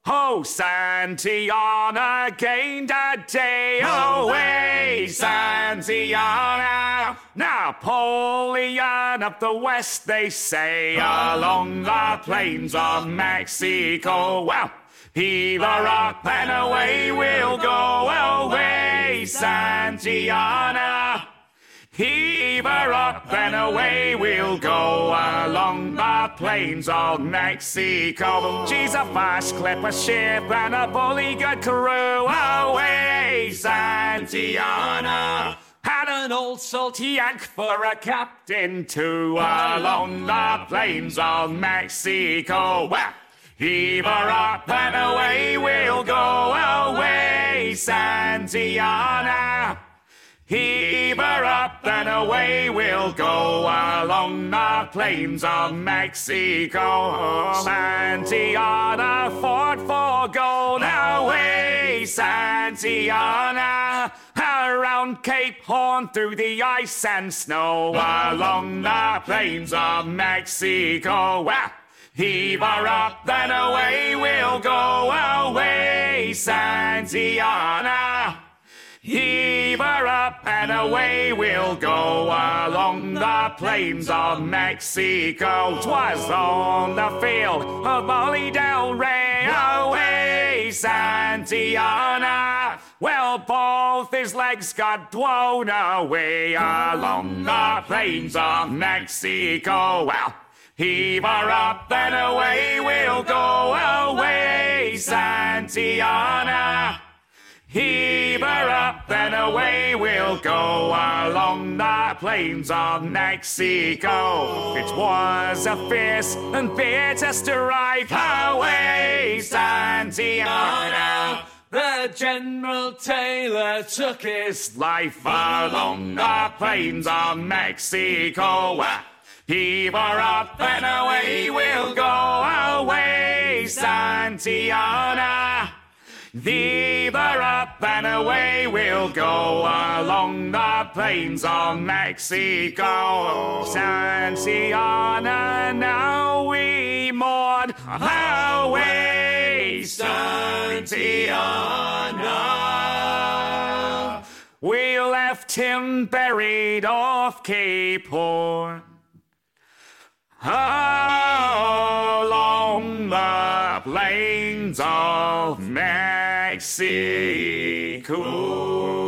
Oh, Santillana gained a day away, Santillana. Napoleon of the West, they say, along the plains of Mexico. Well, heave her up and away we'll go, away, Santillana. Heave her up and away we'll go along the plains of Mexico. She's a fast clipper ship and a bully good crew. Away, Santillana. Had an old salty yank for a captain too, along the plains of Mexico. Well, heave her up and away we'll go, away, Santillana. Heave her up and away we'll go along the plains of Mexico. Santillana fought for gold, away, Santillana. Around Cape Horn through the ice and snow, along the plains of Mexico. Well, heave her up and away we'll go, away, Santillana. Heave her up and away we'll go along the plains of Mexico. 'Twas on the field of Molly Del Rey, away, Santillana. Well, both his legs got blown away along the plains of Mexico. Well, heave her up and away we'll go, away, Santillana. Heave her up and away we'll go along the plains of Mexico. It was a fierce and bitter strife, away, Santillana. The General Taylor took his life along the plains of Mexico. Heave her up and away we'll go, away, Santillana. Heave her up and away we'll go along the plains of Mexico. Santillana, now we mourn, away, Santillana. We left him buried off Cape Horn, along the plains of Mexico.